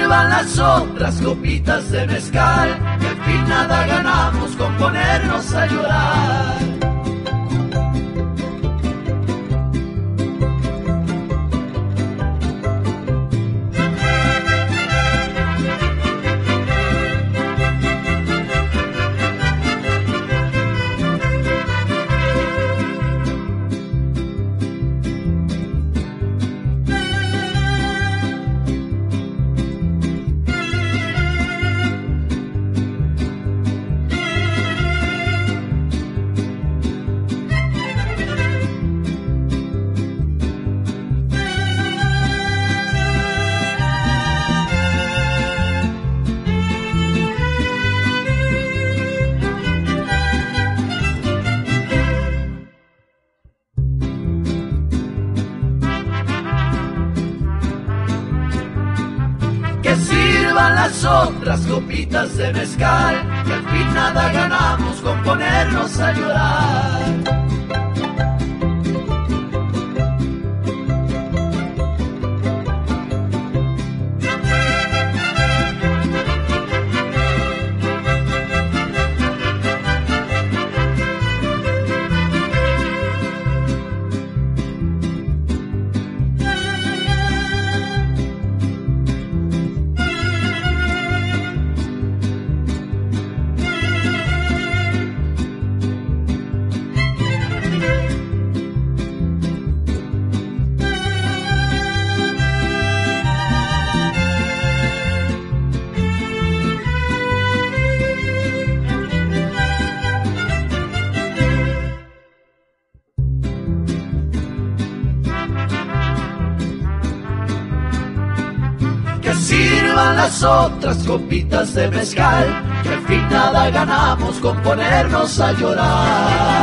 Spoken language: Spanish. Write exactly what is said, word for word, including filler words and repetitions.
sirvan las otras copitas de mezcal, que al fin nada ganamos con ponernos a llorar. Que sirvan las otras copitas de mezcal, que al fin nada ganamos con ponernos a llorar. Que sirvan las otras copitas de mezcal, que al fin nada ganamos con ponernos a llorar.